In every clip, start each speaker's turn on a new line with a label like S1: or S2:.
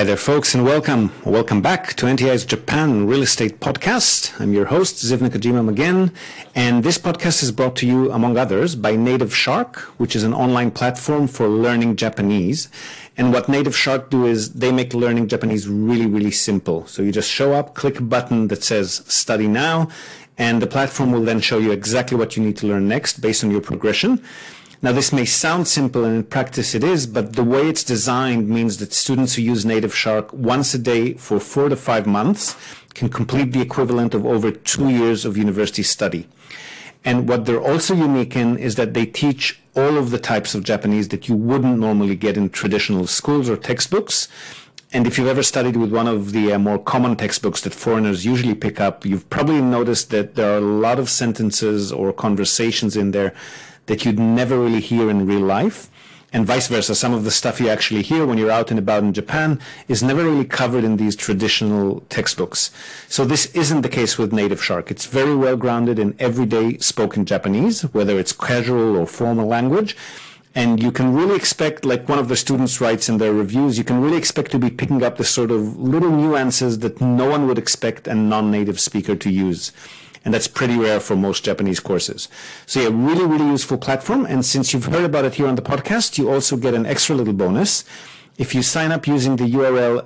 S1: there, folks, and welcome. Welcome back to NTI's Japan Real Estate Podcast. I'm your host, Ziv Nakajima again, and this podcast is brought to you, among others, by Native Shark, which is an online platform for learning Japanese. And what Native Shark do is they make learning Japanese really, really simple. So you just show up, click a button that says Study Now, and the platform will then show you exactly what you need to learn next based on your progression. Now, this may sound simple, and in practice it is, but the way it's designed means that students who use Native Shark once a day for 4 to 5 months can complete the equivalent of over 2 years of university study. And what they're also unique in is that they teach all of the types of Japanese that you wouldn't normally get in traditional schools or textbooks. And if you've ever studied with one of the more common textbooks that foreigners usually pick up, you've probably noticed that there are a lot of sentences or conversations in there that you'd never really hear in real life, and vice versa. Some of the stuff you actually hear when you're out and about in Japan is never really covered in these traditional textbooks. So this isn't the case with Native Shark. It's very well grounded in everyday spoken Japanese, whether it's casual or formal language. And you can really expect, like one of the students writes in their reviews, you can really expect to be picking up the sort of little nuances that no one would expect a non-native speaker to use. And that's pretty rare for most Japanese courses. So yeah, really, really useful platform. And since you've heard about it here on the podcast, you also get an extra little bonus. If you sign up using the URL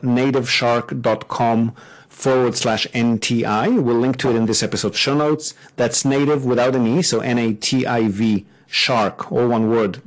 S1: nativeshark.com/NTI, we'll link to it in this episode's show notes. That's native without an E, so NATIV shark, all one word,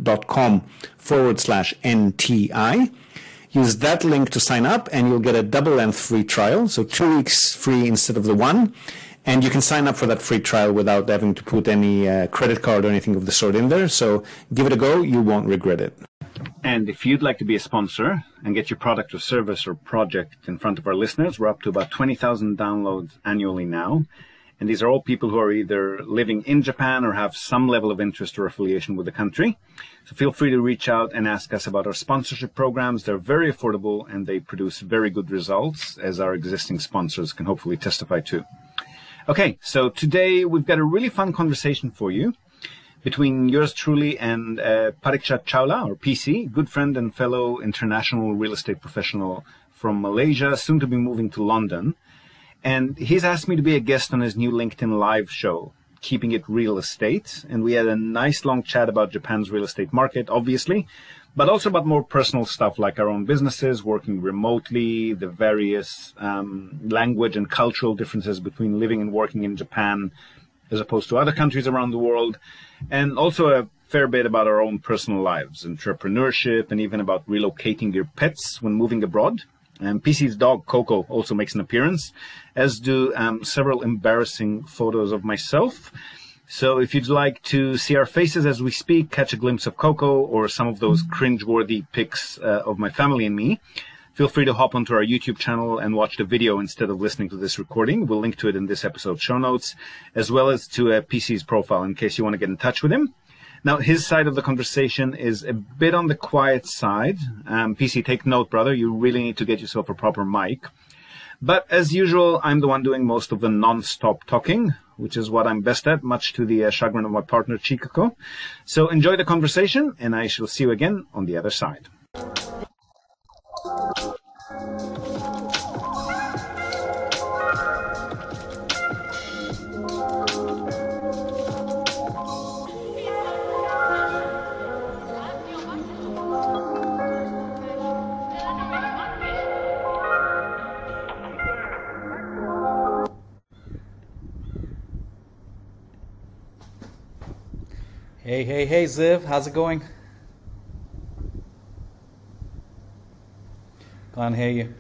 S1: .com/NTI. Use that link to sign up and you'll get a double length free trial. So 2 weeks free instead of the one. And you can sign up for that free trial without having to put any credit card or anything of the sort in there. So give it a go. You won't regret it.
S2: And if you'd like to be a sponsor and get your product or service or project in front of our listeners, we're up to about 20,000 downloads annually now. And these are all people who are either living in Japan or have some level of interest or affiliation with the country. So feel free to reach out and ask us about our sponsorship programs. They're very affordable and they produce very good results, as our existing sponsors can hopefully testify to. Okay, so today we've got a really fun conversation for you between yours truly and Pariksha Chawla, or PC, good friend and fellow international real estate professional from Malaysia, soon to be moving to London. And he's asked me to be a guest on his new LinkedIn Live show, Keeping It Real Estate. And we had a nice long chat about Japan's real estate market, obviously, but also about more personal stuff like our own businesses, working remotely, the various language and cultural differences between living and working in Japan as opposed to other countries around the world, and also a fair bit about our own personal lives, entrepreneurship, and even about relocating your pets when moving abroad. And PC's dog, Coco, also makes an appearance, as do several embarrassing photos of myself. So if you'd like to see our faces as we speak, catch a glimpse of Coco, or some of those cringe-worthy pics of my family and me, feel free to hop onto our YouTube channel and watch the video instead of listening to this recording. We'll link to it in this episode's show notes, as well as to PC's profile in case you want to get in touch with him. Now, his side of the conversation is a bit on the quiet side. PC, take note, brother. You really need to get yourself a proper mic. But as usual, I'm the one doing most of the non-stop talking, which is what I'm best at, much to the chagrin of my partner, Chikako. So enjoy the conversation, and I shall see you again on the other side.
S3: Hey, Ziv, how's it going? Can't hear you.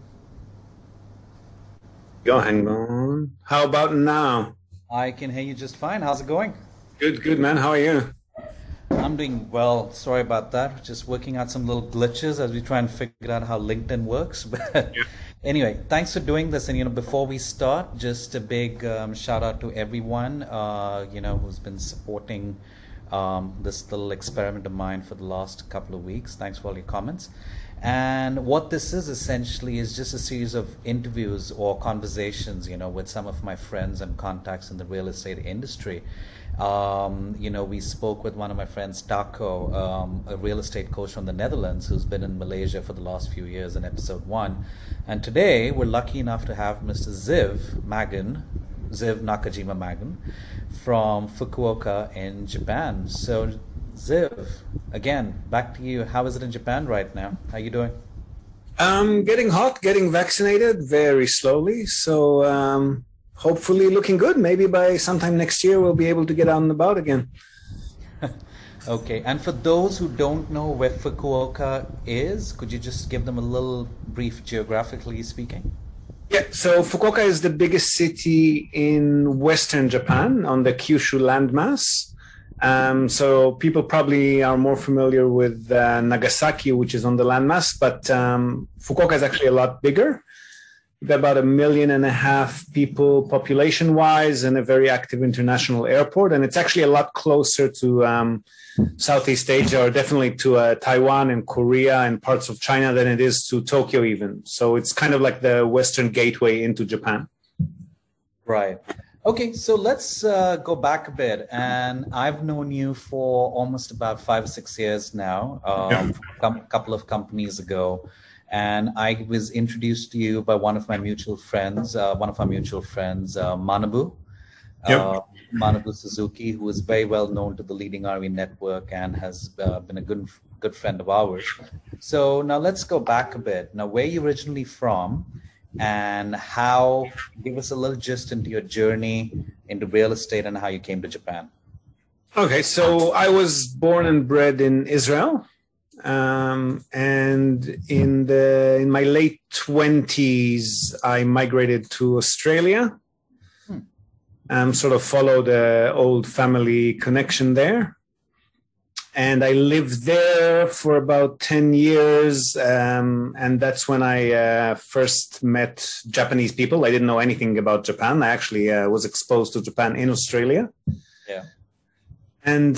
S1: Go, hang on. How about now?
S3: I can hear you just fine. How's it going?
S1: Good, man. How are you?
S3: I'm doing well. Sorry about that. Just working out some little glitches as we try and figure out how LinkedIn works. But anyway, thanks for doing this. And, before we start, just a big shout out to everyone, who's been supporting this little experiment of mine for the last couple of weeks. Thanks for all your comments. And what this is essentially is just a series of interviews or conversations, with some of my friends and contacts in the real estate industry. We spoke with one of my friends, Taco, a real estate coach from the Netherlands who's been in Malaysia for the last few years in episode 1. And today we're lucky enough to have Mr. Ziv Nakajima Magan from Fukuoka in Japan. So Ziv, again, back to you. How is it in Japan right now? How are you doing?
S1: Getting hot, getting vaccinated very slowly. So hopefully looking good. Maybe by sometime next year, we'll be able to get out and about again.
S3: Okay. And for those who don't know where Fukuoka is, could you just give them a little brief geographically speaking?
S1: Yeah, so Fukuoka is the biggest city in Western Japan on the Kyushu landmass. So people probably are more familiar with Nagasaki, which is on the landmass, but Fukuoka is actually a lot bigger. We've got about 1.5 million people population-wise and a very active international airport. And it's actually a lot closer to Southeast Asia, or definitely to Taiwan and Korea and parts of China than it is to Tokyo even. So it's kind of like the Western gateway into Japan.
S3: Right. Okay, so let's go back a bit. And I've known you for almost about 5 or 6 years now, a couple of companies ago. And I was introduced to you by one of our mutual friends, Manabu. Manabu Suzuki, who is very well known to the Leading RE Network and has been a good friend of ours. So now let's go back a bit. Now, where are you originally from? And give us a little gist into your journey into real estate and how you came to Japan.
S1: Okay, so I was born and bred in Israel, and in my late 20s, I migrated to Australia. Sort of followed the old family connection there. And I lived there for about 10 years. And that's when I first met Japanese people. I didn't know anything about Japan. I actually was exposed to Japan in Australia.
S3: Yeah.
S1: And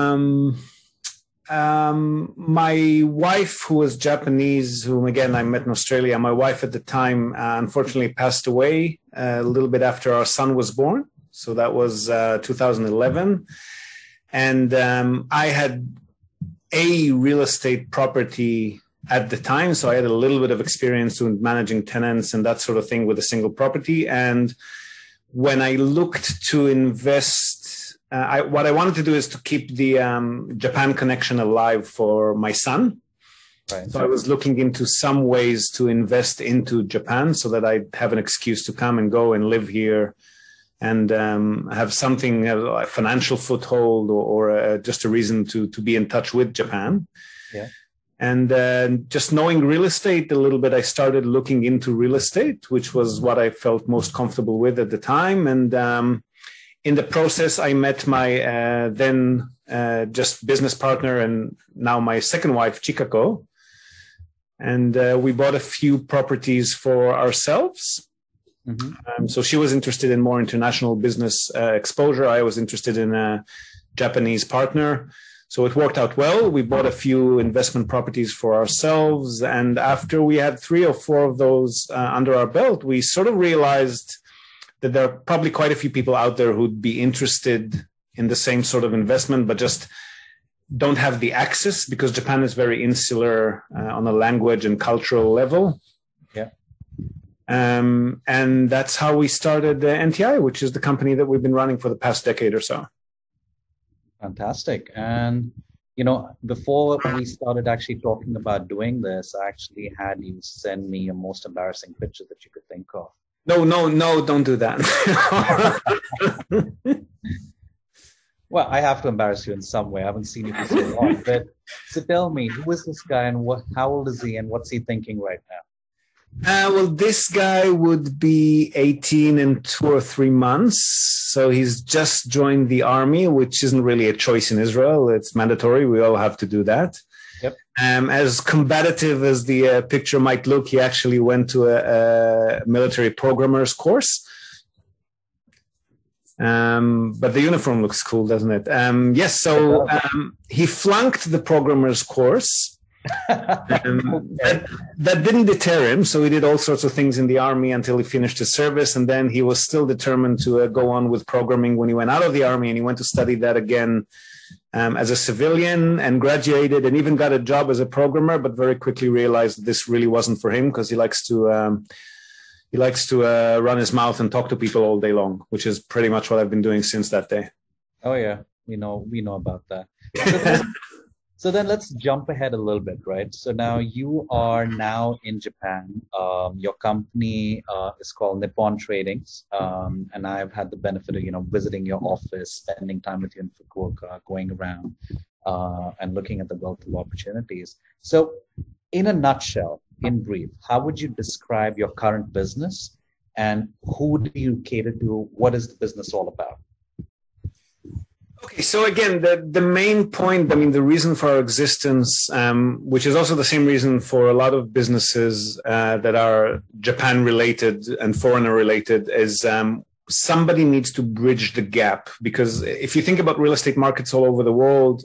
S1: my wife, who was Japanese, whom again I met in Australia, my wife at the time unfortunately passed away a little bit after our son was born. So that was 2011. And I had a real estate property at the time. So I had a little bit of experience with managing tenants and that sort of thing with a single property. And when I looked to invest, what I wanted to do is to keep the Japan connection alive for my son.
S3: Right.
S1: So I was looking into some ways to invest into Japan so that I'd have an excuse to come and go and live here and have something, a financial foothold or just a reason to be in touch with Japan.
S3: Yeah.
S1: And just knowing real estate a little bit, I started looking into real estate, which was what I felt most comfortable with at the time. And in the process, I met my then just business partner and now my second wife, Chikako. And we bought a few properties for ourselves. Mm-hmm. So she was interested in more international business exposure. I was interested in a Japanese partner. So it worked out well. We bought a few investment properties for ourselves. And after we had 3 or 4 of those under our belt, we sort of realized that there are probably quite a few people out there who'd be interested in the same sort of investment, but just don't have the access because Japan is very insular on a language and cultural level.
S3: Yeah.
S1: And that's how we started NTI, which is the company that we've been running for the past decade or so.
S3: Fantastic. And, before we started actually talking about doing this, I actually had you send me a most embarrassing picture that you could think of.
S1: No, don't do that.
S3: Well, I have to embarrass you in some way. I haven't seen you for so long. So tell me, who is this guy and how old is he and what's he thinking right now?
S1: Well, this guy would be 18 in 2 or 3 months. So he's just joined the army, which isn't really a choice in Israel. It's mandatory. We all have to do that.
S3: Yep.
S1: As combative as the picture might look, he actually went to a military programmer's course. But the uniform looks cool, doesn't it? Yes. So he flunked the programmer's course. That didn't deter him. So he did all sorts of things in the army until he finished his service. And then he was still determined to go on with programming when he went out of the army, and he went to study that again as a civilian and graduated and even got a job as a programmer, but very quickly realized that this really wasn't for him because he likes to run his mouth and talk to people all day long, which is pretty much what I've been doing since that day.
S3: Oh yeah, we know about that. So then let's jump ahead a little bit, right? So now you are now in Japan. Your company is called Nippon Tradings, and I've had the benefit of visiting your office, spending time with you in Fukuoka, going around and looking at the wealth of opportunities. So, in a nutshell, in brief, how would you describe your current business, and who do you cater to? What is the business all about?
S1: Okay, so again, the main point, the reason for our existence, which is also the same reason for a lot of businesses that are Japan-related and foreigner-related, is somebody needs to bridge the gap. Because if you think about real estate markets all over the world,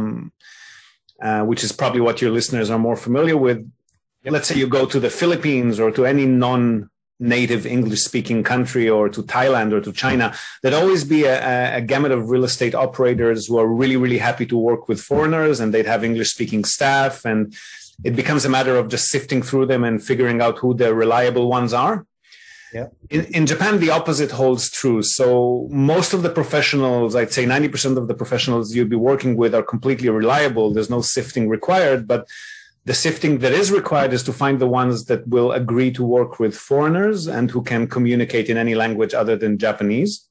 S1: which is probably what your listeners are more familiar with, let's say you go to the Philippines or to any non-native English-speaking country, or to Thailand or to China, there'd always be a gamut of real estate operators who are really, really happy to work with foreigners, and they'd have English-speaking staff, and it becomes a matter of just sifting through them and figuring out who the reliable ones are.
S3: Yeah.
S1: In Japan, the opposite holds true. So most of the professionals, I'd say 90% of the professionals you'd be working with are completely reliable. There's no sifting required, but the sifting that is required is to find the ones that will agree to work with foreigners and who can communicate in any language other than Japanese.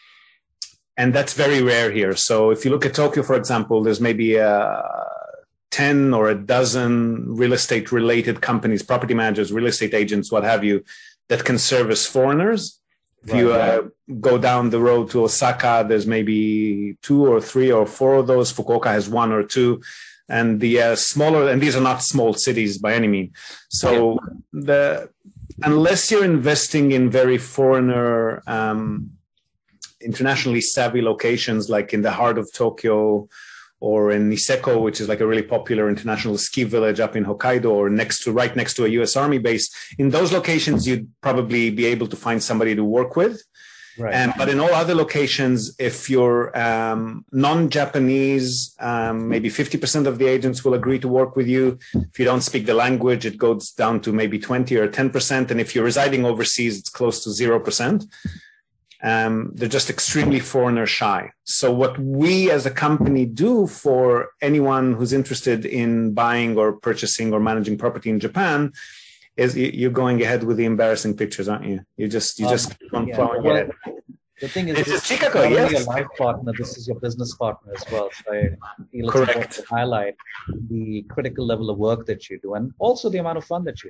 S1: And that's very rare here. So if you look at Tokyo, for example, there's maybe 10 or a dozen real estate related companies, property managers, real estate agents, what have you, that can service foreigners. If you go down the road to Osaka, there's maybe 2 or 3 or 4 of those. Fukuoka has 1 or 2. And the smaller, and these are not small cities by any means. So unless you're investing in very foreigner, internationally savvy locations, like in the heart of Tokyo, or in Niseko, which is like a really popular international ski village up in Hokkaido, or right next to a US Army base, in those locations, you'd probably be able to find somebody to work with.
S3: Right.
S1: But in all other locations, if you're non-Japanese, maybe 50% of the agents will agree to work with you. If you don't speak the language, it goes down to maybe 20 or 10%. And if you're residing overseas, it's close to 0%. They're just extremely foreigner shy. So what we as a company do for anyone who's interested in buying or purchasing or managing property in Japan is you're going ahead with the embarrassing pictures, aren't you? You just keep on plowing ahead.
S3: The thing is,
S1: this is Chikako, yes.
S3: Your life partner, this is your business partner as well. So I feel it's important to highlight the critical level of work that you do, and also the amount of fun that you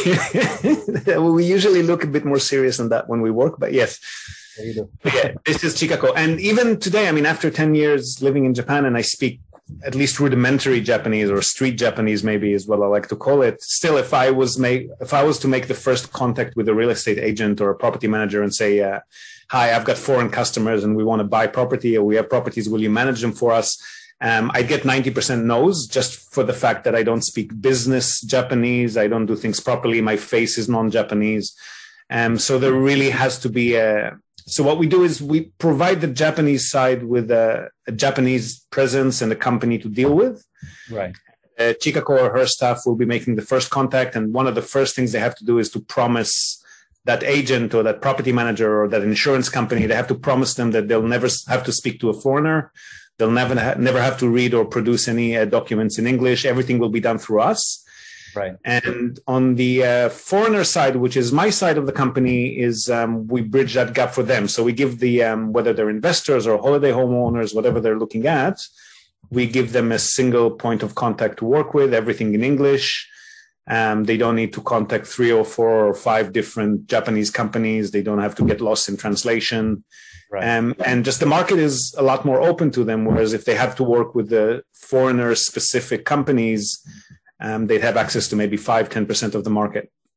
S3: have.
S1: We usually look a bit more serious than that when we work, but yes.
S3: Yeah, you do.
S1: Yeah, this is Chikako. And even today, after 10 years living in Japan, and I speak at least rudimentary Japanese, or street Japanese maybe is what I like to call it. Still, if I was to make the first contact with a real estate agent or a property manager and say, hi, I've got foreign customers and we want to buy property, or we have properties, will you manage them for us? I'd get 90% no's, just for the fact that I don't speak business Japanese. I don't do things properly. My face is non-Japanese. So there really has to be so what we do is we provide the Japanese side with a Japanese presence and a company to deal with.
S3: Right.
S1: Chikako or her staff will be making the first contact. And one of the first things they have to do is to promise that agent or that property manager or that insurance company, they have to promise them that they'll never have to speak to a foreigner. They'll never have to read or produce any documents in English. Everything will be done through us.
S3: Right.
S1: And on the foreigner side, which is my side of the company, is we bridge that gap for them. So we give the, whether they're investors or holiday homeowners, whatever they're looking at, we give them a single point of contact to work with, everything in English. They don't need to contact 3 or 4 or 5 different Japanese companies. They don't have to get lost in translation.
S3: Right.
S1: And just the market is a lot more open to them. Whereas if they have to work with the foreigner-specific companies, they'd have access to maybe 5-10% of the market.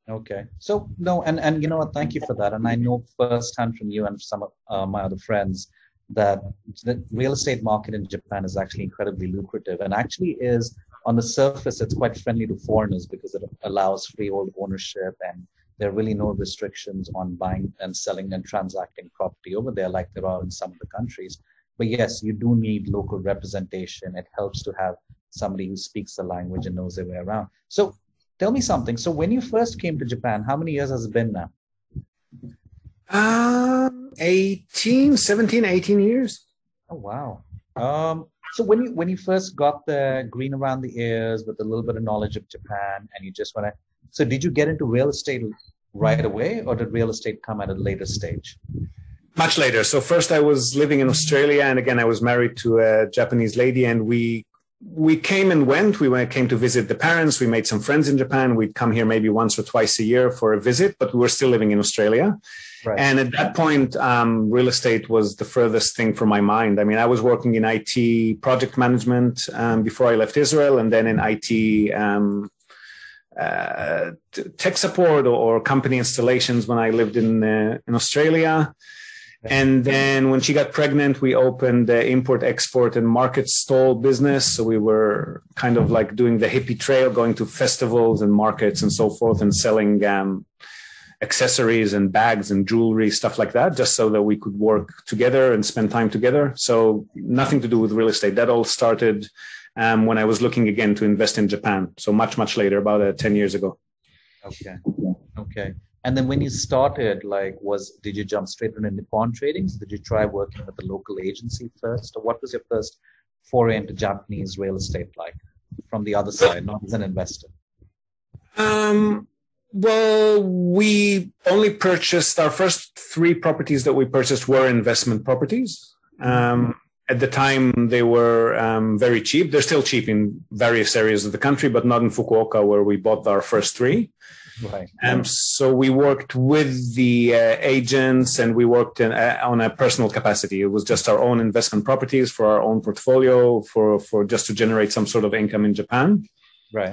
S3: Okay. So no, and you know what? Thank you for that. And I know firsthand from you and some of my other friends that the real estate market in Japan is actually incredibly lucrative, and actually is on the surface it's quite friendly to foreigners because it allows freehold ownership, and there are really no restrictions on buying and selling and transacting property over there like there are in some of the countries. But yes, you do need local representation. It helps to have somebody who speaks the language and knows their way around. So tell me something. So when you first came to Japan, how many years has it been now?
S1: 17, 18 years.
S3: Oh, wow. So when you first got the green around the ears with a little bit of knowledge of Japan and you just want to, so did you get into real estate right away, or did real estate come at a later stage?
S1: Much later. So first I was living in Australia, and again, I was married to a Japanese lady, and we came and went. We came to visit the parents. We made some friends in Japan. We'd come here maybe once or twice a year for a visit, but we were still living in Australia. Right. And at that point, real estate was the furthest thing from my mind. I mean, I was working in IT project management before I left Israel, and then in IT tech support or company installations when I lived in Australia. And then when she got pregnant, we opened the import, export, and market stall business. So we were kind of like doing the hippie trail, going to festivals and markets and so forth, and selling accessories and bags and jewelry, stuff like that, just so that we could work together and spend time together. So nothing to do with real estate. That all started when I was looking again to invest in Japan. So much, much later, about 10 years ago. Okay. And then when you started, did you jump straight into Nippon Trading? Did you try working with a local agency first? Or what was your first foray into Japanese real estate like from the other side, not as an investor? Well, we only purchased, our first 3 properties that we purchased were investment properties. At the time, they were very cheap. They're still cheap in various areas of the country, but not in Fukuoka, where we bought our first 3. Right. So we worked with the agents, and we worked on a personal capacity. It was just our own investment properties for our own portfolio, for just to generate some sort of income in Japan. Right.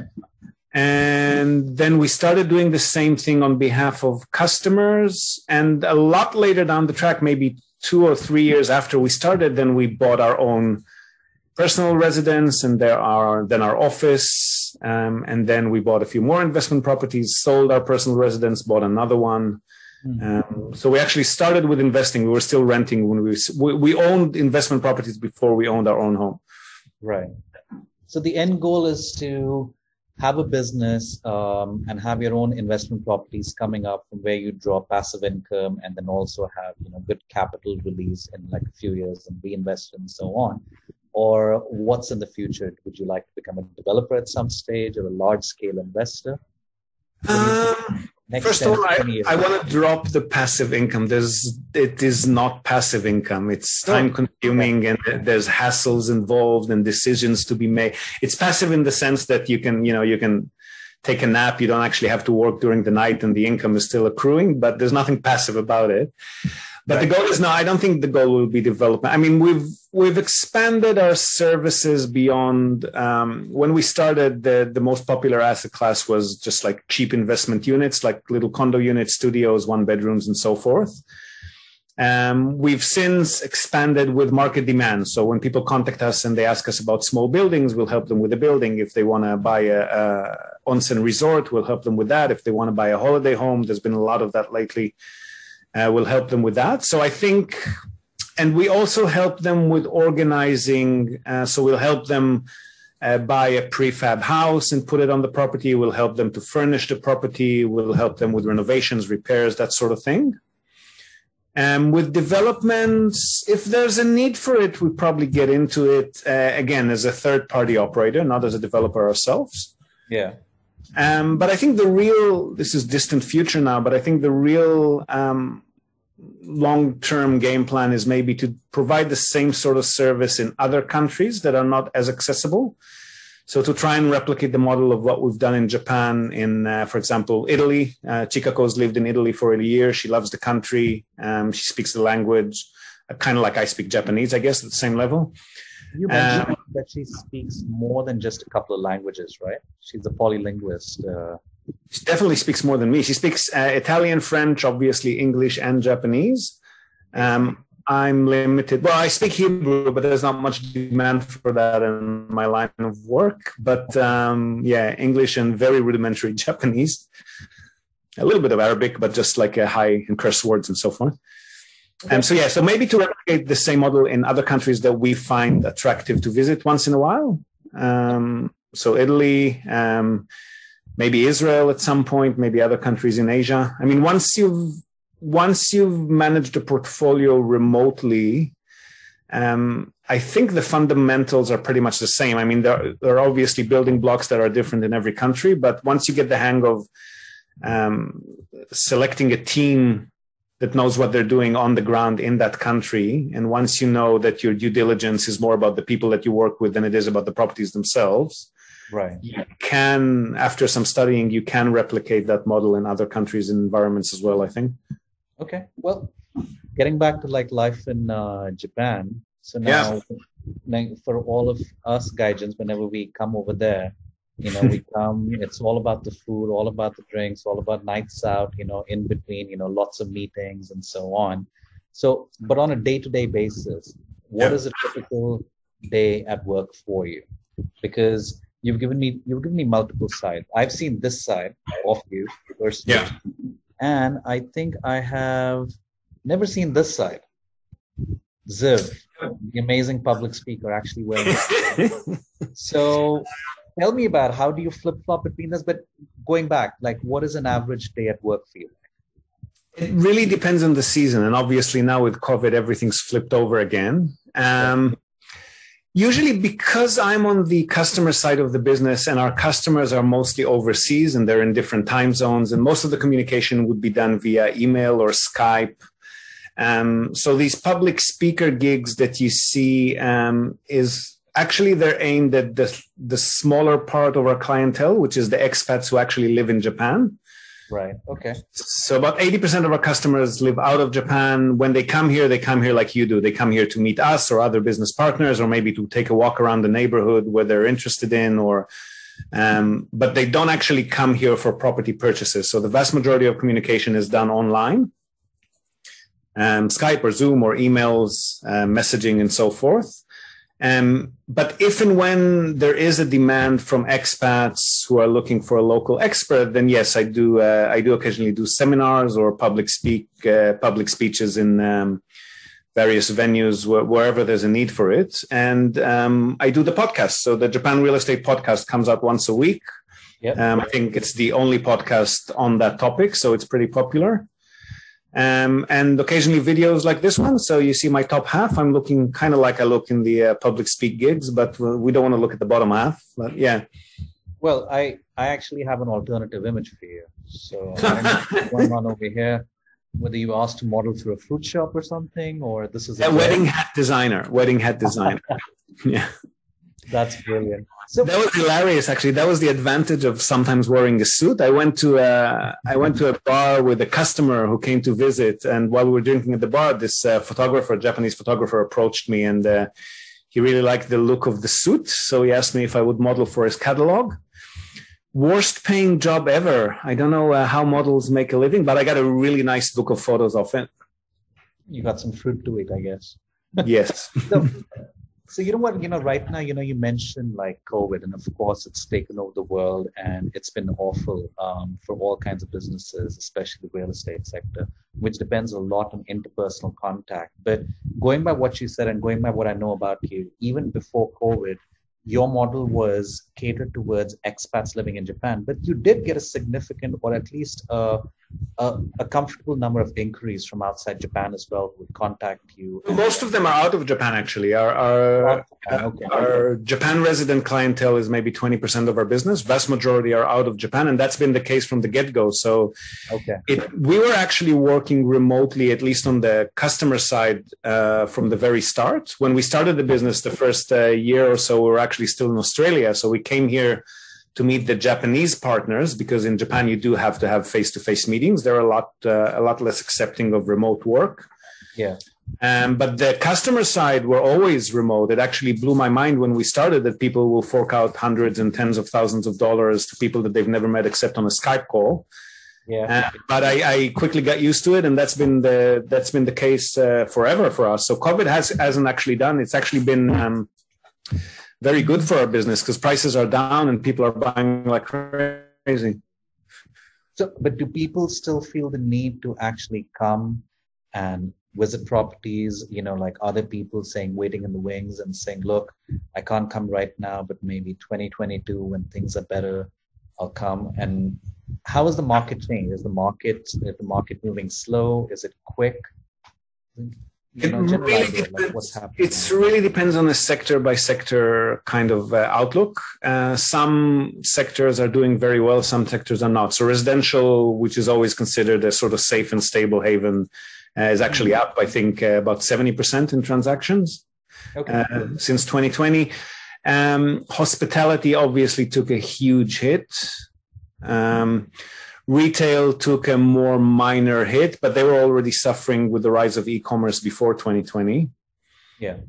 S1: And then we started doing the same thing on behalf of customers. And a lot later down the track, maybe 2 or 3 years after we started, then we bought our own personal residence, and then our office, and then we bought a few more investment properties, sold our personal residence, bought another one. So we actually started with investing. We were still renting when we owned investment properties before we owned our own home. Right. So the end goal is to have a business and have your own investment properties coming up from where you draw passive income, and then also have good capital release in like a few years and reinvest and so on. Or what's in the future? Would you like to become a developer at some stage, or a large-scale investor? First of all, I want to drop the passive income. It is not passive income. It's time-consuming, and there's hassles involved and decisions to be made. It's passive in the sense that you can take a nap. You don't actually have to work during the night, and the income is still accruing. But there's nothing passive about it. But the goal is I don't think the goal will be development. I mean, we've expanded our services beyond. When we started, the most popular asset class was just like cheap investment units, like little condo units, studios, 1-bedrooms, and so forth. We've since expanded with market demand. So when people contact us and they ask us about small buildings, we'll help them with the building. If they want to buy a onsen resort, we'll help them with that. If they want to buy a holiday home, there's been a lot of that lately. We'll help them with that. So I think, and we also help them with organizing. So we'll help them buy a prefab house and put it on the property. We'll help them to furnish the property. We'll help them with renovations, repairs, that sort of thing. With developments, if there's a need for it, we probably get into it again as a third-party operator, not as a developer ourselves. Yeah. But I think this is distant future now, but I think the real long-term game plan is maybe to provide the same sort of service in other countries that are not as accessible. So to try and replicate the model of what we've done in Japan, for example, Italy. Chikako's lived in Italy for a year. She loves the country. She speaks the language, kind of like I speak Japanese, I guess, at the same level. You mentioned that she speaks more than just a couple of languages, right? She's a polylinguist. She definitely speaks more than me. She speaks Italian, French, obviously English, and Japanese. I'm limited. Well, I speak Hebrew, but there's not much demand for that in my line of work. But English and very rudimentary Japanese. A little bit of Arabic, but just like a high in curse words and so forth. So maybe to replicate the same model in other countries that we find attractive to visit once in a while. So Italy, maybe Israel at some point, maybe other countries in Asia. I mean, once you've managed a portfolio remotely, I think the fundamentals are pretty much the same. I mean, there are obviously building blocks that are different in every country, but once you get the hang of selecting a team that knows what they're doing on the ground in that country, and once you know that your due diligence is more about the people that you work with than it is about the properties themselves,
S3: right?
S1: You can, after some studying, you can replicate that model in other countries and environments as well, I think.
S3: Okay. Well, getting back to like life in Japan. So now for all of us Gaijins, whenever we come over there, we come, it's all about the food, all about the drinks, all about nights out, in between, lots of meetings and so on. So, but on a day-to-day basis, what is a typical day at work for you? Because you've given me multiple sides. I've seen this side of you personally. Yeah. And I think I have never seen this side. Ziv, the amazing public speaker, actually wearing this. So tell me about how do you flip-flop between this? But going back, like what is an average day at work for you?
S1: It really depends on the season. And obviously now with COVID, everything's flipped over again. Usually because I'm on the customer side of the business and our customers are mostly overseas and they're in different time zones, and most of the communication would be done via email or Skype. So these public speaker gigs that you see is actually they're aimed at the smaller part of our clientele, which is the expats who actually live in Japan.
S3: Right. Okay.
S1: So about 80% of our customers live out of Japan. When they come here like you do. They come here to meet us or other business partners, or maybe to take a walk around the neighborhood where they're interested in, but they don't actually come here for property purchases. So the vast majority of communication is done online, Skype or Zoom or emails, messaging and so forth. But if and when there is a demand from expats who are looking for a local expert, then yes, I do occasionally do seminars or public speeches in various venues wherever there's a need for it. And I do the podcast. So the Japan Real Estate Podcast comes out once a week. Yep. I think it's the only podcast on that topic, so it's pretty popular. And occasionally videos like this one. So you see my top half. I'm looking kind of like I look in the public speak gigs, but we don't want to look at the bottom half. But yeah.
S3: Well, I actually have an alternative image for you. So I don't know what's going on over here. Whether you asked to model through a fruit shop or something, or this is
S1: a wedding hat designer. Yeah.
S3: That's brilliant. So
S1: that was hilarious, actually. That was the advantage of sometimes wearing a suit. I went to a bar with a customer who came to visit, and while we were drinking at the bar, this Japanese photographer, approached me, and he really liked the look of the suit. So he asked me if I would model for his catalog. Worst paying job ever. I don't know how models make a living, but I got a really nice book of photos of it.
S3: You got some fruit to it, I guess.
S1: Yes.
S3: So you know what, right now, you mentioned like COVID, and of course it's taken over the world and it's been awful for all kinds of businesses, especially the real estate sector, which depends a lot on interpersonal contact. But going by what you said and going by what I know about you, even before COVID, your model was catered towards expats living in Japan, but you did get a significant, or at least a comfortable number of inquiries from outside Japan as well who would contact you.
S1: Most of them are out of Japan, actually. Our Japan resident clientele is maybe 20% of our business. Vast majority are out of Japan, and that's been the case from the get-go. So we were actually working remotely, at least on the customer side, from the very start. When we started the business, the first year or so, we were actually still in Australia. So we came here to meet the Japanese partners, because in Japan you do have to have face-to-face meetings. They're a lot less accepting of remote work.
S3: Yeah.
S1: But the customer side were always remote. It actually blew my mind when we started that people will fork out hundreds and tens of thousands of dollars to people that they've never met except on a Skype call.
S3: Yeah.
S1: But I quickly got used to it, and that's been the case forever for us. So COVID hasn't actually done. It's actually been very good for our business because prices are down and people are buying like crazy.
S3: So, but do people still feel the need to actually come and visit properties? Like other people saying, waiting in the wings and saying, look, I can't come right now, but maybe 2022 when things are better, I'll come. And how has the market changed? Is the market moving slow? Is it quick? What's happening?
S1: It really depends on a sector by sector kind of outlook. Some sectors are doing very well, some sectors are not. So residential, which is always considered a sort of safe and stable haven, is actually up, I think, about 70% in transactions since 2020. Hospitality obviously took a huge hit. Retail took a more minor hit, but they were already suffering with the rise of e-commerce before 2020.
S3: Yeah.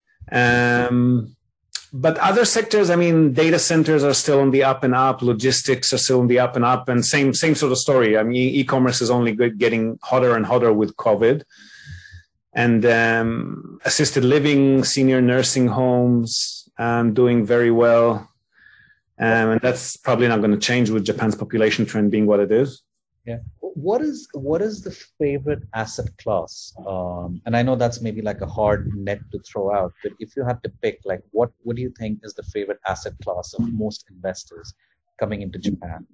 S1: But other sectors, I mean, data centers are still on the up and up. Logistics are still on the up and up, and same sort of story. I mean, e-commerce is only getting hotter and hotter with COVID. And assisted living, senior nursing homes, doing very well. And that's probably not going to change with Japan's population trend being what it is.
S3: Yeah. What is the favorite asset class? And I know that's maybe like a hard net to throw out, but if you had to pick, like, what do you think is the favorite asset class of most investors coming into Japan?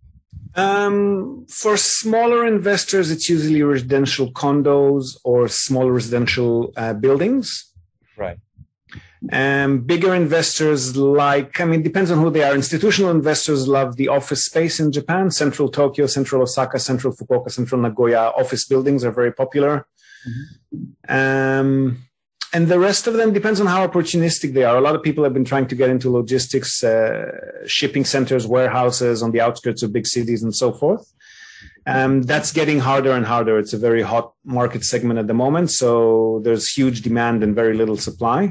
S1: For smaller investors, it's usually residential condos or small residential buildings.
S3: Right.
S1: Bigger investors depends on who they are. Institutional investors love the office space in Japan. Central Tokyo, Central Osaka, Central Fukuoka, Central Nagoya office buildings are very popular. Mm-hmm. And the rest of them depends on how opportunistic they are. A lot of people have been trying to get into logistics, shipping centers, warehouses on the outskirts of big cities and so forth. That's getting harder and harder. It's a very hot market segment at the moment. So there's huge demand and very little supply.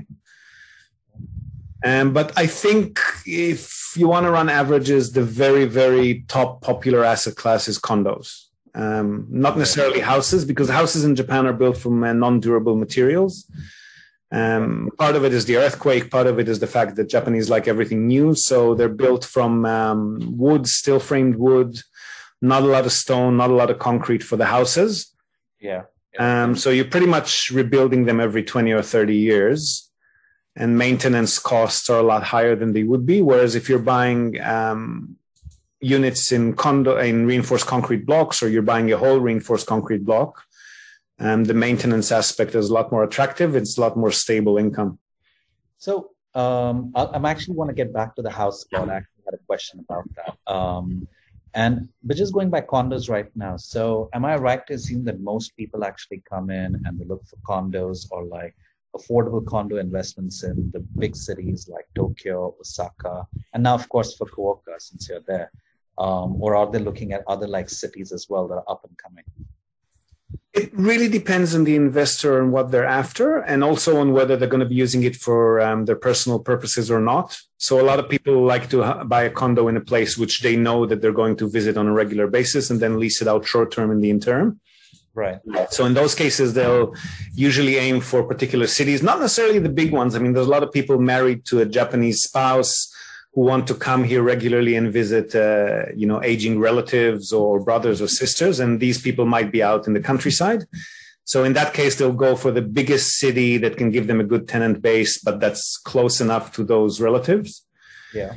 S1: But I think if you want to run averages, the very, very top popular asset class is condos. Not necessarily houses, because houses in Japan are built from non-durable materials. Part of it is the earthquake. Part of it is the fact that Japanese like everything new. So they're built from wood, steel framed wood, not a lot of stone, not a lot of concrete for the houses.
S3: Yeah.
S1: So you're pretty much rebuilding them every 20 or 30 years. And maintenance costs are a lot higher than they would be. Whereas if you're buying units in reinforced concrete blocks, or you're buying a whole reinforced concrete block, the maintenance aspect is a lot more attractive. It's a lot more stable income.
S3: So I'm actually want to get back to the house spot. I actually had a question about that. But just going by condos right now. So am I right to assume that most people actually come in and they look for condos or like affordable condo investments in the big cities like Tokyo, Osaka, and now, of course, Fukuoka, since you're there? Or are they looking at other like cities as well that are up and coming?
S1: It really depends on the investor and what they're after, and also on whether they're going to be using it for their personal purposes or not. So a lot of people like to buy a condo in a place which they know that they're going to visit on a regular basis and then lease it out short term in the interim.
S3: Right.
S1: So in those cases, they'll usually aim for particular cities, not necessarily the big ones. I mean, there's a lot of people married to a Japanese spouse who want to come here regularly and visit, aging relatives or brothers or sisters. And these people might be out in the countryside. So in that case, they'll go for the biggest city that can give them a good tenant base, but that's close enough to those relatives.
S3: Yeah.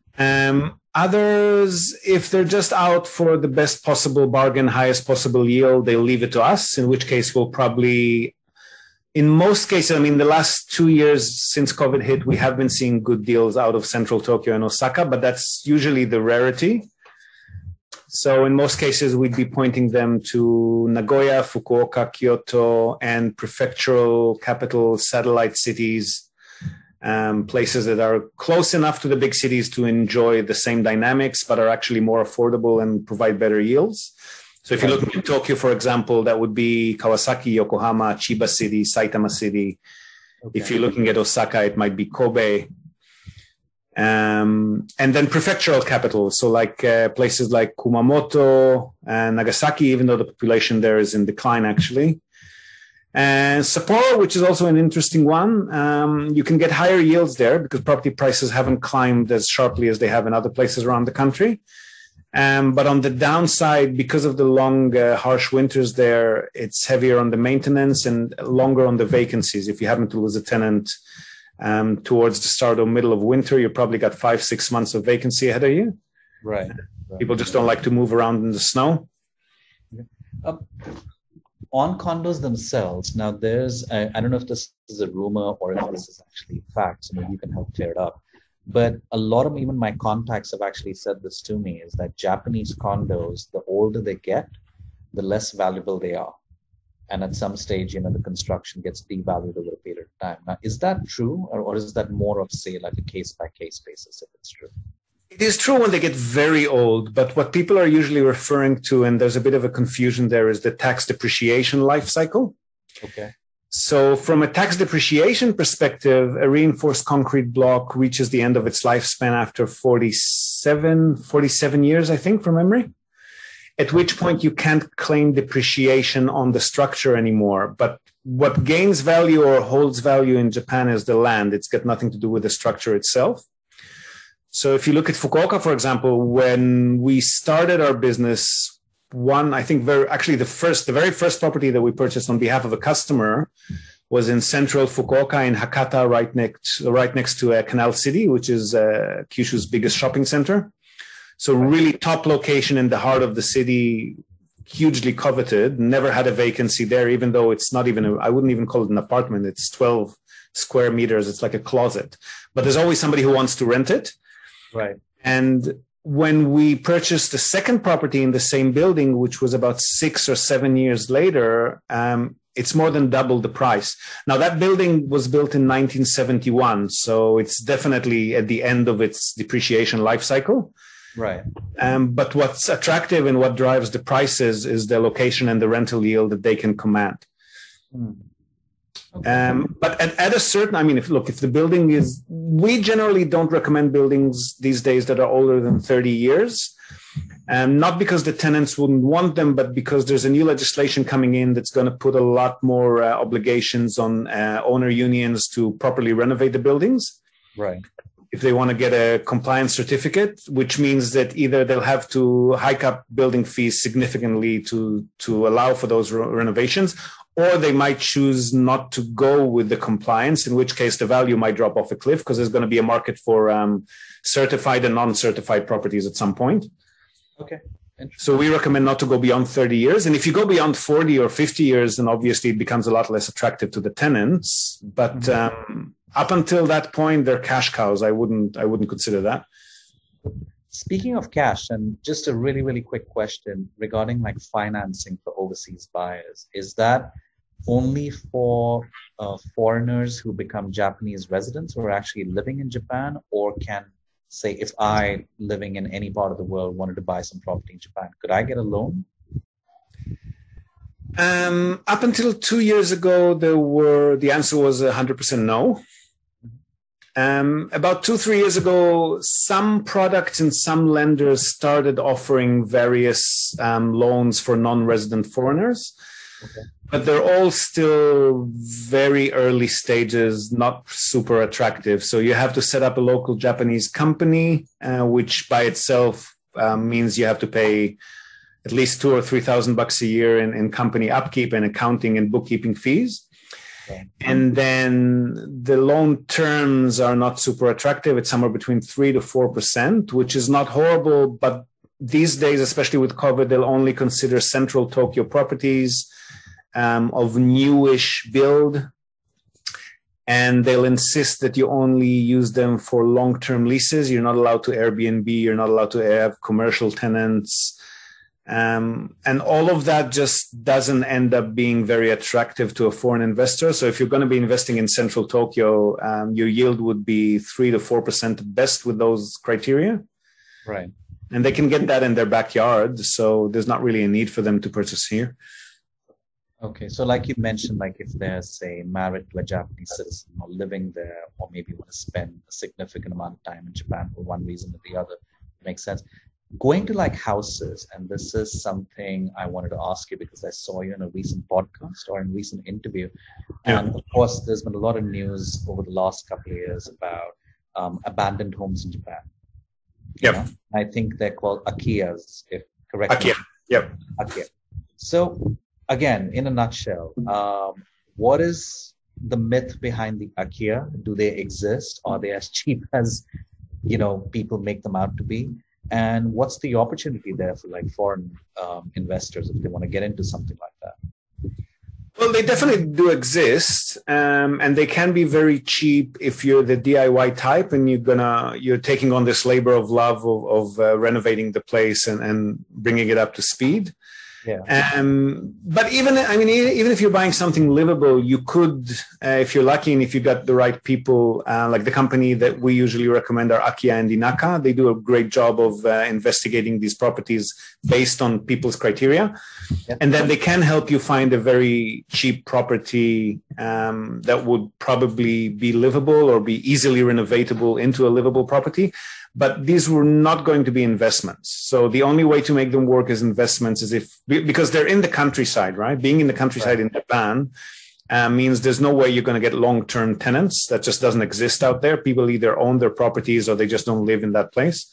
S1: Others, if they're just out for the best possible bargain, highest possible yield, they'll leave it to us, in which case we'll probably, in most cases, I mean, the last 2 years since COVID hit, we have been seeing good deals out of Central Tokyo and Osaka, but that's usually the rarity. So in most cases, we'd be pointing them to Nagoya, Fukuoka, Kyoto, and prefectural capital satellite cities, places that are close enough to the big cities to enjoy the same dynamics, but are actually more affordable and provide better yields. So if you're looking at Tokyo, for example, that would be Kawasaki, Yokohama, Chiba City, Saitama City. Okay. If you're looking at Osaka, it might be Kobe. And then prefectural capitals, so like places like Kumamoto and Nagasaki, even though the population there is in decline, actually. And Sapporo, which is also an interesting one, you can get higher yields there because property prices haven't climbed as sharply as they have in other places around the country. But on the downside, because of the long, harsh winters there, it's heavier on the maintenance and longer on the vacancies. If you happen to lose a tenant towards the start or middle of winter, you probably got 5-6 months of vacancy ahead of you.
S3: Right.
S1: People just don't like to move around in the snow.
S3: On condos themselves, now there's, I don't know if this is a rumor or if this is actually fact, so maybe you can help clear it up. But a lot of even my contacts have actually said this to me, is that Japanese condos, the older they get, the less valuable they are. And at some stage, the construction gets devalued over a period of time. Now, is that true? Or is that more of, say, like a case-by-case basis, if it's true?
S1: It is true when they get very old, but what people are usually referring to, and there's a bit of a confusion there, is the tax depreciation life cycle.
S3: Okay.
S1: So from a tax depreciation perspective, a reinforced concrete block reaches the end of its lifespan after 47 years, I think, from memory, at which point you can't claim depreciation on the structure anymore. But what gains value or holds value in Japan is the land. It's got nothing to do with the structure itself. So if you look at Fukuoka, for example, when we started our business, the very first property that we purchased on behalf of a customer was in central Fukuoka in Hakata, right next to Canal City, which is Kyushu's biggest shopping center. So really top location in the heart of the city, hugely coveted, never had a vacancy there, even though it's not even, I wouldn't even call it an apartment. It's 12 square meters. It's like a closet, but there's always somebody who wants to rent it.
S3: Right.
S1: And when we purchased the second property in the same building, which was about 6 or 7 years later, it's more than double the price. Now, that building was built in 1971, so it's definitely at the end of its depreciation life cycle.
S3: Right.
S1: But what's attractive and what drives the prices is the location and the rental yield that they can command. Okay. But at a certain, if the building is, we generally don't recommend buildings these days that are older than 30 years. Not because the tenants wouldn't want them, but because there's a new legislation coming in that's going to put a lot more obligations on owner unions to properly renovate the buildings.
S3: Right.
S1: If they want to get a compliance certificate, which means that either they'll have to hike up building fees significantly to allow for those renovations, or they might choose not to go with the compliance, in which case the value might drop off a cliff because there's going to be a market for certified and non-certified properties at some point.
S3: Okay.
S1: So we recommend not to go beyond 30 years. And if you go beyond 40 or 50 years, then obviously it becomes a lot less attractive to the tenants. But up until that point, they're cash cows. I wouldn't consider that.
S3: Speaking of cash, and just a really, really quick question regarding like financing for overseas buyers. Is that only for foreigners who become Japanese residents who are actually living in Japan, or can, say, if I, living in any part of the world, wanted to buy some property in Japan, could I get a loan?
S1: Up until 2 years ago, the answer was 100% no. About 2-3 years ago, some products and some lenders started offering various loans for non-resident foreigners. Okay. But they're all still very early stages, not super attractive. So you have to set up a local Japanese company, which by itself means you have to pay at least $2,000 or $3,000 a year in company upkeep and accounting and bookkeeping fees. Okay. And then the loan terms are not super attractive. It's somewhere between 3 to 4%, which is not horrible. But these days, especially with COVID, they'll only consider central Tokyo properties of newish build. And they'll insist that you only use them for long-term leases. You're not allowed to Airbnb. You're not allowed to have commercial tenants. And all of that just doesn't end up being very attractive to a foreign investor. So if you're going to be investing in central Tokyo, your yield would be 3 to 4% at best with those criteria.
S3: Right.
S1: and they can get that in their backyard. So there's not really a need for them to purchase here.
S3: Okay, so like you mentioned, like if they're, say, married to a Japanese citizen or living there, or maybe want to spend a significant amount of time in Japan for one reason or the other, it makes sense. Going to like houses, and this is something I wanted to ask you because I saw you in a recent podcast or in a recent interview. And of course, there's been a lot of news over the last couple of years about abandoned homes in Japan.
S1: Yep.
S3: I think they're called Akiyas, if correct.
S1: Akiya. Yep.
S3: Akiya. So again, in a nutshell, what is the myth behind the Akiya? Do they exist? Are they as cheap as, people make them out to be? And what's the opportunity there for like foreign investors if they want to get into something like that?
S1: Well, they definitely do exist, and they can be very cheap if you're the DIY type and you're taking on this labor of love of renovating the place and bringing it up to speed.
S3: Yeah.
S1: But even if you're buying something livable, you could, if you're lucky and if you got the right people, like the company that we usually recommend are Akiya and Inaka. They do a great job of investigating these properties based on people's criteria. Yeah. And then they can help you find a very cheap property that would probably be livable or be easily renovatable into a livable property. But these were not going to be investments. So the only way to make them work as investments is because they're in the countryside, right? Being in the countryside in Japan means there's no way you're going to get long-term tenants. That just doesn't exist out there. People either own their properties or they just don't live in that place.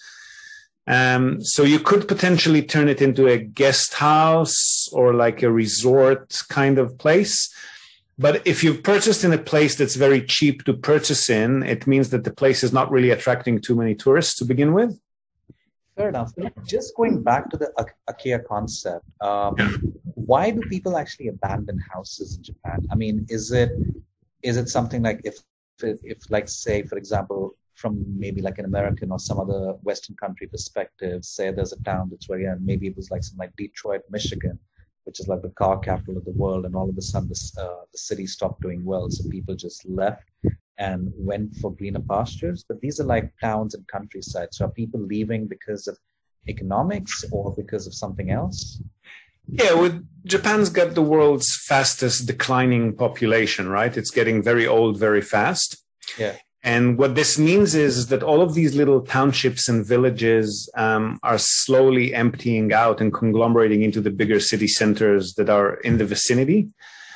S1: So you could potentially turn it into a guest house or like a resort kind of place. But if you've purchased in a place that's very cheap to purchase in, it means that the place is not really attracting too many tourists to begin with.
S3: Fair enough. Just going back to the Akiya concept, why do people actually abandon houses in Japan? I mean, is it something like if like, say, for example, from maybe like an American or some other Western country perspective, say there's a town that's very, maybe it was like something like Detroit, Michigan, which is like the car capital of the world, and all of a sudden the city stopped doing well, so people just left and went for greener pastures. But these are like towns and countryside. So are people leaving because of economics or because of something else?
S1: Yeah, Japan's got the world's fastest declining population, right? It's getting very old very fast.
S3: Yeah.
S1: And what this means is that all of these little townships and villages are slowly emptying out and conglomerating into the bigger city centers that are in the vicinity.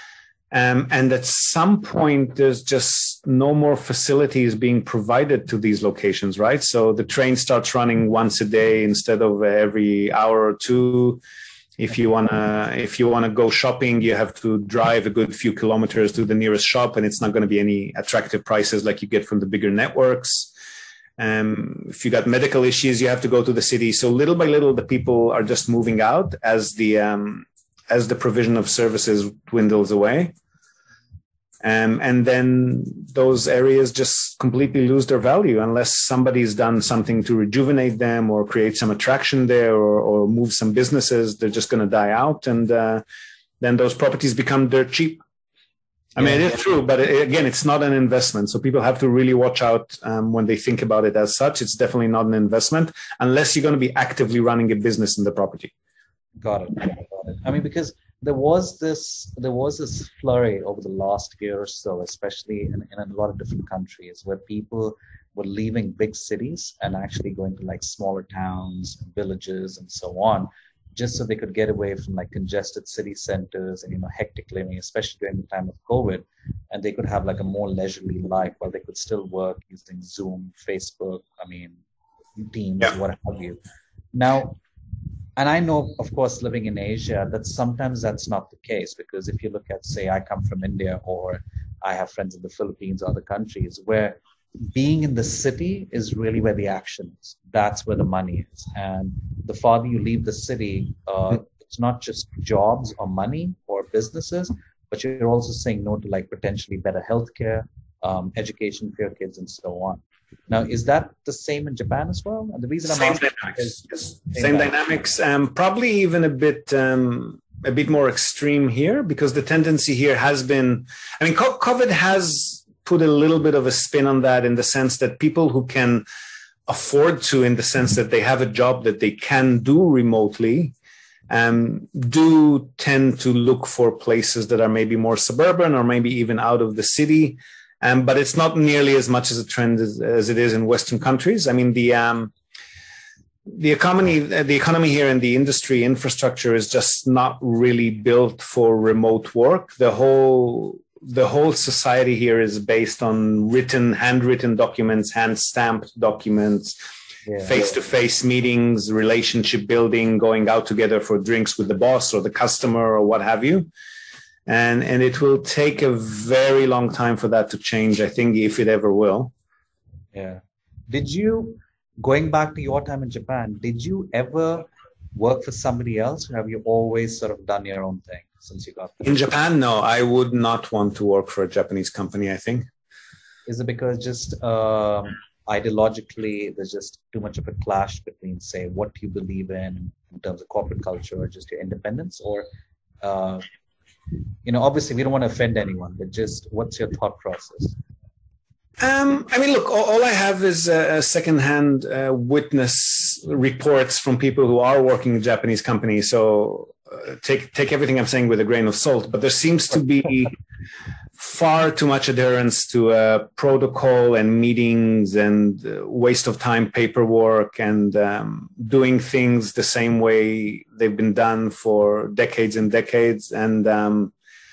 S1: And at some point, there's just no more facilities being provided to these locations, right? So the train starts running once a day instead of every hour or two. If you wanna go shopping, you have to drive a good few kilometers to the nearest shop, and it's not going to be any attractive prices like you get from the bigger networks. If you got medical issues, you have to go to the city. So little by little, the people are just moving out as the provision of services dwindles away. And then those areas just completely lose their value unless somebody's done something to rejuvenate them or create some attraction there or move some businesses. They're just going to die out. And then those properties become dirt cheap. I mean, it is true, but again, it's not an investment. So people have to really watch out when they think about it as such. It's definitely not an investment unless you're going to be actively running a business in the property.
S3: Got it. I mean, because there was this flurry over the last year or so, especially in a lot of different countries, where people were leaving big cities and actually going to like smaller towns, villages, and so on, just so they could get away from like congested city centers and hectic living, especially during the time of COVID, and they could have like a more leisurely life while they could still work using Zoom, Facebook, Teams, what have you. Now. And I know, of course, living in Asia, that sometimes that's not the case, because if you look at, say, I come from India, or I have friends in the Philippines or other countries, where being in the city is really where the action is. That's where the money is. And the farther you leave the city, it's not just jobs or money or businesses, but you're also saying no to like potentially better healthcare, education for your kids, and so on. Now, is that the same in Japan as well? And the reason I'm asking is
S1: same dynamics, probably even a bit more extreme here, because the tendency here has been, COVID has put a little bit of a spin on that, in the sense that people who can afford to, in the sense that they have a job that they can do remotely, do tend to look for places that are maybe more suburban or maybe even out of the city. But it's not nearly as much as a trend as it is in Western countries. I mean, the economy here and the industry infrastructure is just not really built for remote work. The whole society here is based on handwritten documents, hand-stamped documents, face-to-face meetings, relationship building, going out together for drinks with the boss or the customer or what have you. And it will take a very long time for that to change, I think, if it ever will.
S3: Yeah. Going back to your time in Japan, did you ever work for somebody else, or have you always sort of done your own thing since you got there?
S1: In Japan, no, I would not want to work for a Japanese company, I think.
S3: Is it because just ideologically, there's just too much of a clash between, say, what you believe in terms of corporate culture or just your independence? Or, obviously we don't want to offend anyone, but just what's your thought process?
S1: I mean, look, all I have is secondhand witness reports from people who are working in Japanese companies. So take everything I'm saying with a grain of salt. But there seems to be far too much adherence to protocol and meetings and waste of time, paperwork, and doing things the same way they've been done for decades and decades. And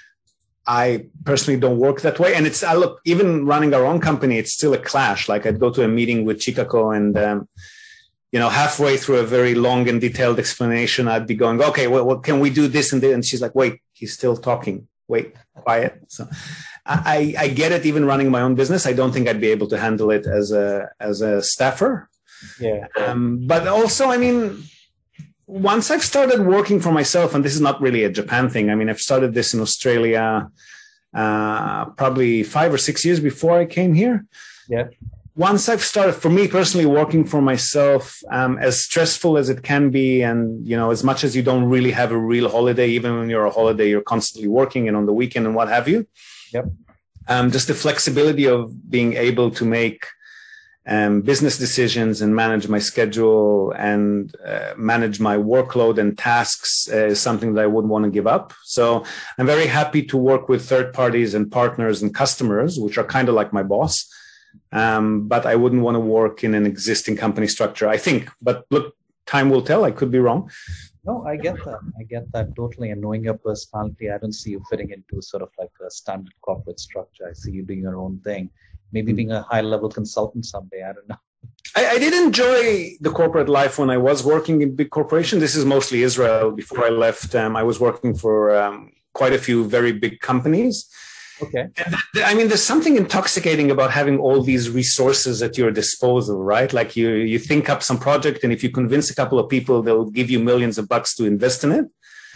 S1: I personally don't work that way. And look, even running our own company, it's still a clash. Like I'd go to a meeting with Chikako and, halfway through a very long and detailed explanation, I'd be going, okay, well, can we do this and this? And she's like, wait, he's still talking. Wait, quiet. So I get it. Even running my own business, I don't think I'd be able to handle it as a staffer.
S3: Yeah.
S1: But also, I mean, once I've started working for myself, and this is not really a Japan thing. I mean, I've started this in Australia probably 5 or 6 years before I came here.
S3: Yeah.
S1: Once I've started, for me personally, working for myself, as stressful as it can be, and as much as you don't really have a real holiday, even when you're on holiday, you're constantly working, and on the weekend and what have you.
S3: Yep.
S1: Just the flexibility of being able to make business decisions and manage my schedule and manage my workload and tasks is something that I wouldn't want to give up. So I'm very happy to work with third parties and partners and customers, which are kind of like my boss. But I wouldn't want to work in an existing company structure, I think. But look, time will tell. I could be wrong.
S3: No, I get that. I get that totally. And knowing your personality, I don't see you fitting into sort of like a standard corporate structure. I see you doing your own thing. Maybe being a high-level consultant someday. I don't know.
S1: I did enjoy the corporate life when I was working in big corporations. This is mostly Israel. Before I left, I was working for quite a few very big companies.
S3: Okay.
S1: And I mean, there's something intoxicating about having all these resources at your disposal, right? Like you think up some project, and if you convince a couple of people, they'll give you millions of bucks to invest in it.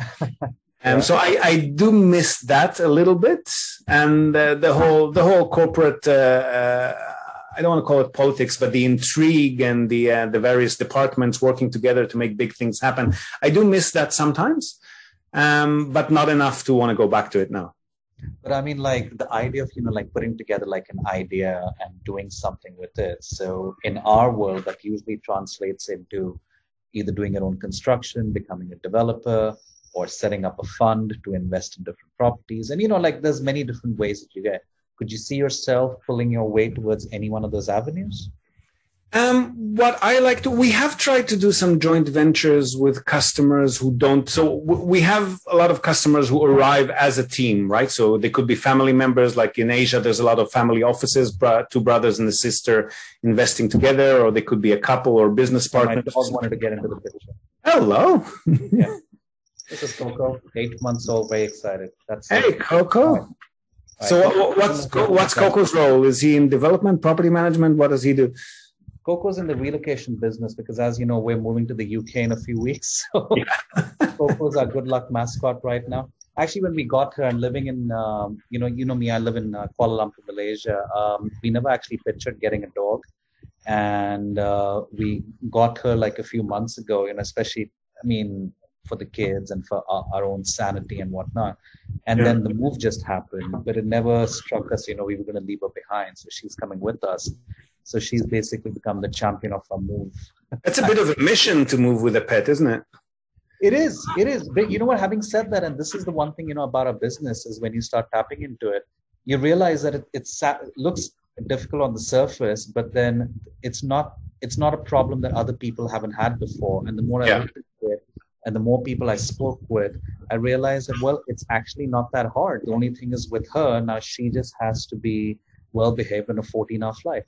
S1: So I do miss that a little bit, and the whole corporate. I don't want to call it politics, but the intrigue and the various departments working together to make big things happen. I do miss that sometimes, but not enough to want to go back to it now.
S3: But I mean, like the idea of, like putting together like an idea and doing something with it. So in our world, that usually translates into either doing your own construction, becoming a developer, or setting up a fund to invest in different properties. And, like there's many different ways that you get. Could you see yourself pulling your way towards any one of those avenues? We have tried to do some joint ventures with customers who don't. So we have a lot of customers who arrive as a team, right? So they could be family members. Like in Asia, there's a lot of family offices, two brothers and a sister investing together, or they could be a couple or business partners. I always wanted to get into the picture.
S1: Hello.
S3: Yeah. This is Coco, 8 months old, very excited.
S1: Hey, Coco. Right. So what's Coco's role? Is he in development, property management? What does he do?
S3: Coco's in the relocation business because, as you know, we're moving to the UK in a few weeks. So Coco's our good luck mascot right now. Actually, when we got her and living in, you know me, I live in Kuala Lumpur, Malaysia. We never actually pictured getting a dog. And we got her like a few months ago, especially, for the kids and for our own sanity and whatnot. And then the move just happened, but it never struck us, we were going to leave her behind. So she's coming with us. So she's basically become the champion of our move.
S1: That's a bit of a mission to move with a pet, isn't it?
S3: It is. But you know what, having said that, and this is the one thing, about our business is when you start tapping into it, you realize that it looks difficult on the surface, but then it's not a problem that other people haven't had before. And the more I looked into it, and the more people I spoke with, I realized that, well, it's actually not that hard. The only thing is with her, now she just has to be well-behaved on a 14-hour flight.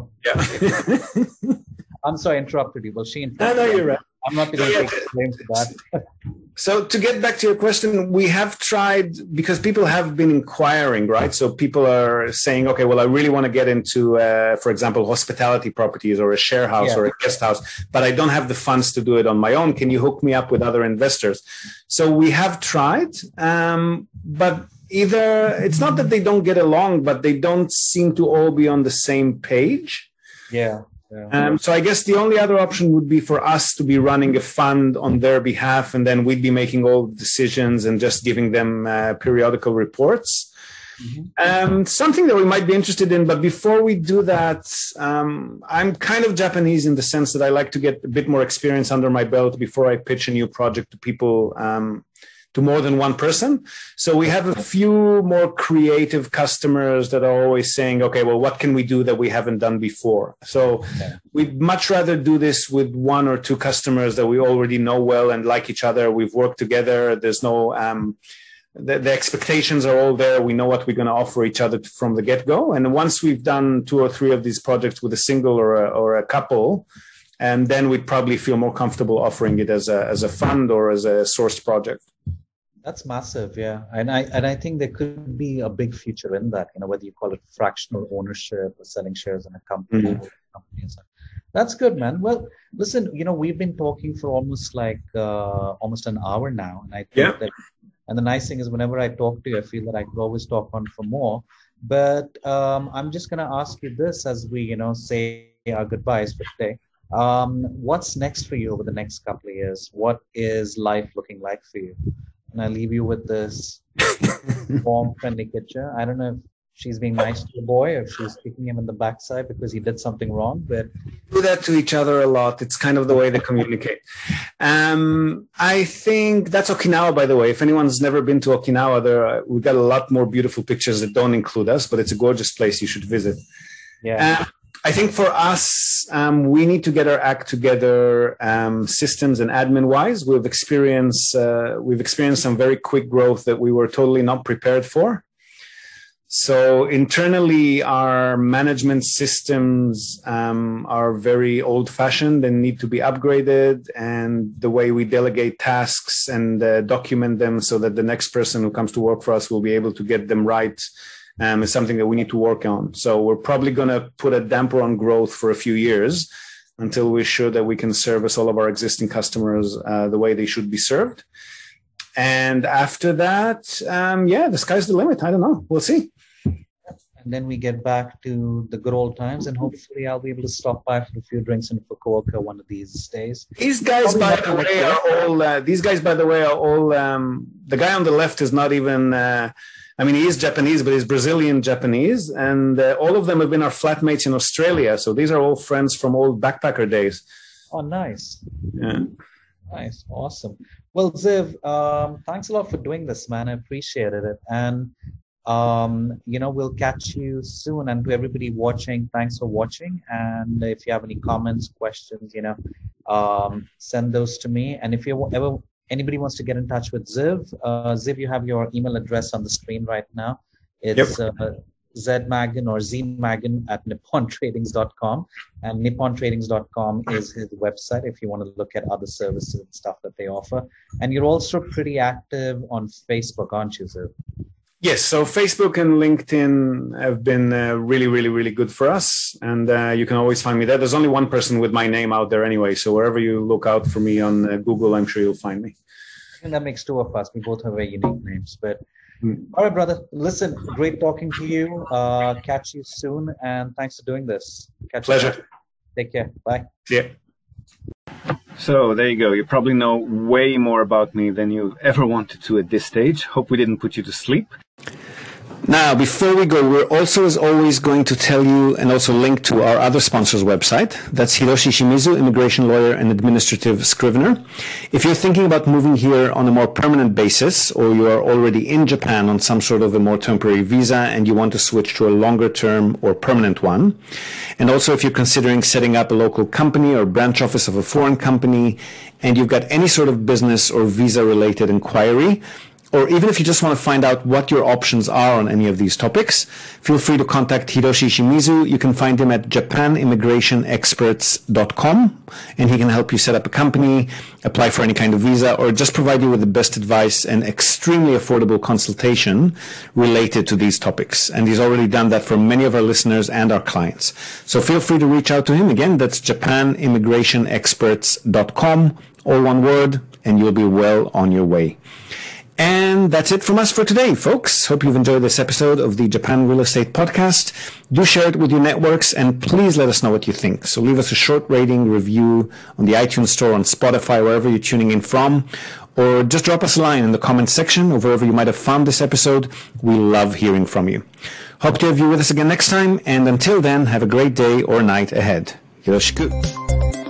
S3: I'm sorry, I interrupted you. Well, she interrupted
S1: No, you're right.
S3: I'm not going to take blame for that.
S1: So to get back to your question, we have tried, because people have been inquiring, right? So people are saying, okay, well, I really want to get into, for example, hospitality properties or a share house or a guest house, but I don't have the funds to do it on my own. Can you hook me up with other investors? So we have tried, but either it's not that they don't get along, but they don't seem to all be on the same page.
S3: Yeah.
S1: So I guess the only other option would be for us to be running a fund on their behalf, and then we'd be making all the decisions and just giving them periodical reports. Mm-hmm. Something that we might be interested in, but before we do that, I'm kind of Japanese in the sense that I like to get a bit more experience under my belt before I pitch a new project to people, to more than one person. So we have a few more creative customers that are always saying, okay, well, what can we do that we haven't done before? So we'd much rather do this with one or two customers that we already know well and like each other. We've worked together. There's no, the expectations are all there. We know what we're going to offer each other from the get-go. And once we've done 2 or 3 of these projects with a single or a couple, and then we'd probably feel more comfortable offering it as a fund or as a sourced project.
S3: That's massive, yeah. And I think there could be a big future in that, whether you call it fractional ownership or selling shares in a company. Mm-hmm. That's good, man. Well, listen, we've been talking for almost an hour now. And I think that, and the nice thing is whenever I talk to you, I feel that I could always talk on for more. But I'm just going to ask you this as we, say our goodbyes for today. What's next for you over the next couple of years? What is life looking like for you? And I leave you with this warm, friendly picture. I don't know if she's being nice to the boy or if she's kicking him in the backside because he did something wrong. But
S1: do that to each other a lot. It's kind of the way they communicate. I think that's Okinawa, by the way. If anyone's never been to Okinawa, we've got a lot more beautiful pictures that don't include us, but it's a gorgeous place you should visit.
S3: Yeah.
S1: I think for us, we need to get our act together, systems and admin-wise. We've experienced some very quick growth that we were totally not prepared for. So internally, our management systems are very old-fashioned and need to be upgraded. And the way we delegate tasks and document them so that the next person who comes to work for us will be able to get them right is something that we need to work on. So we're probably going to put a damper on growth for a few years until we're sure that we can service all of our existing customers the way they should be served. And after that, the sky's the limit. I don't know. We'll see.
S3: And then we get back to the good old times, and hopefully I'll be able to stop by for a few drinks in Fukuoka one of these days.
S1: These guys, by the way, are all. The guy on the left is not even. He is Japanese, but he's Brazilian Japanese, and all of them have been our flatmates in Australia. So these are all friends from old backpacker days.
S3: Oh, nice.
S1: Yeah.
S3: Nice. Awesome. Well, Ziv, thanks a lot for doing this, man. I appreciated it. And, we'll catch you soon. And to everybody watching, thanks for watching. And if you have any comments, questions, send those to me. And if anybody wants to get in touch with Ziv, Ziv, you have your email address on the screen right now. It's zmagan or zmagan at nippontradings.com. And nippontradings.com is his website if you want to look at other services and stuff that they offer. And you're also pretty active on Facebook, aren't you, Ziv?
S1: Yes, so Facebook and LinkedIn have been really, really, really good for us. And you can always find me there. There's only one person with my name out there anyway. So wherever you look out for me on Google, I'm sure you'll find me.
S3: And that makes 2 of us. We both have very unique names. But all right, brother. Listen, great talking to you. Catch you soon. And thanks for doing this.
S1: Pleasure.
S3: Take care. Bye.
S1: Yeah.
S2: So there you go. You probably know way more about me than you ever wanted to at this stage. Hope we didn't put you to sleep.
S1: Now, before we go, we're also, as always, going to tell you and also link to our other sponsor's website. That's Hiroshi Shimizu, immigration lawyer and administrative scrivener. If you're thinking about moving here on a more permanent basis, or you are already in Japan on some sort of a more temporary visa and you want to switch to a longer term or permanent one, and also if you're considering setting up a local company or branch office of a foreign company, and you've got any sort of business or visa-related inquiry, or even if you just want to find out what your options are on any of these topics, feel free to contact Hiroshi Shimizu. You can find him at japanimmigrationexperts.com, and he can help you set up a company, apply for any kind of visa, or just provide you with the best advice and extremely affordable consultation related to these topics. And he's already done that for many of our listeners and our clients. So feel free to reach out to him. Again, that's japanimmigrationexperts.com, all one word, and you'll be well on your way. And that's it from us for today, folks. Hope you've enjoyed this episode of the Japan Real Estate Podcast. Do share it with your networks, and please let us know what you think. So leave us a short rating, review on the iTunes Store, on Spotify, wherever you're tuning in from, or just drop us a line in the comments section or wherever you might have found this episode. We love hearing from you. Hope to have you with us again next time, and until then, have a great day or night ahead. Yoroshiku.